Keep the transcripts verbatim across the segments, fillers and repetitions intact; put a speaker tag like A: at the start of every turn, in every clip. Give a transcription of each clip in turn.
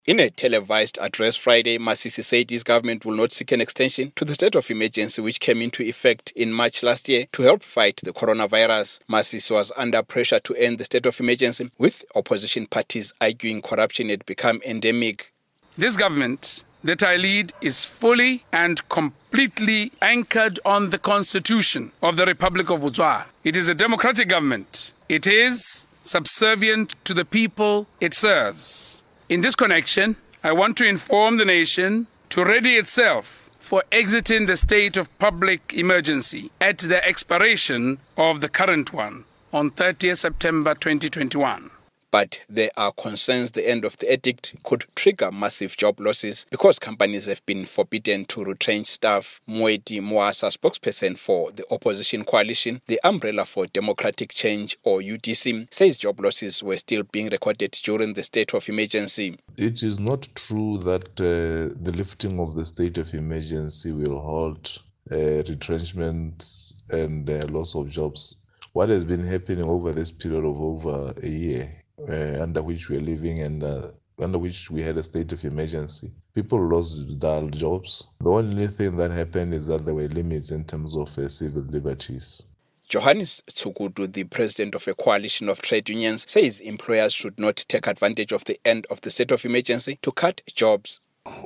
A: In a televised address Friday, Masisi said his government will not seek an extension to the state of emergency which came into effect in March last year to help fight the coronavirus. Masisi was under pressure to end the state of emergency, with opposition parties arguing corruption had become endemic.
B: This government that I lead is fully and completely anchored on the Constitution of the Republic of Botswana. It is a democratic government. It is subservient to the people it serves. In this connection, I want to inform the nation to ready itself for exiting the state of public emergency at the expiration of the current one on thirtieth September twenty twenty-one.
A: But there are concerns the end of the edict could trigger massive job losses because companies have been forbidden to retrench staff. Moeti Moasa, spokesperson for the opposition coalition, the Umbrella for Democratic Change or U D C, says job losses were still being recorded during the state of emergency.
C: It is not true that uh, the lifting of the state of emergency will halt uh, retrenchments and uh, loss of jobs. What has been happening over this period of over a year, Uh, under which we are living and uh, under which we had a state of emergency, people lost their jobs. The only thing that happened is that there were limits in terms of uh, civil liberties.
A: Johannes Tsukudu, the president of a coalition of trade unions, says employers should not take advantage of the end of the state of emergency to cut jobs.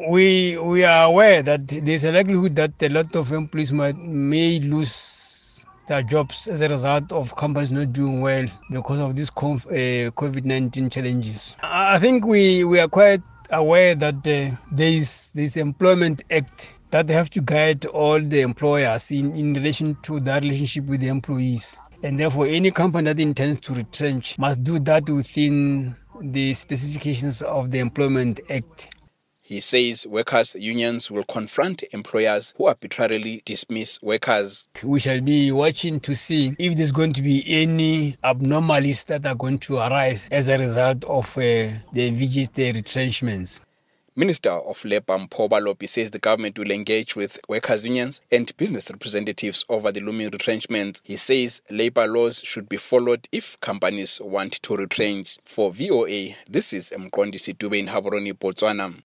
D: We we are aware that there's a likelihood that a lot of employees might, may lose their jobs as a result of companies not doing well because of these uh, COVID nineteen challenges. I think we, we are quite aware that uh, there is this Employment Act that have to guide all the employers in, in relation to their relationship with the employees. And therefore, any company that intends to retrench must do that within the specifications of the Employment Act.
A: He says workers' unions will confront employers who arbitrarily dismiss workers.
D: We shall be watching to see if there's going to be any abnormalities that are going to arise as a result of uh, the envisaged retrenchments.
A: Minister of Labour Mpho Balobi says the government will engage with workers' unions and business representatives over the looming retrenchment. He says labour laws should be followed if companies want to retrench. For V O A, this is Mqondisi Dube in Gaborone, Botswana.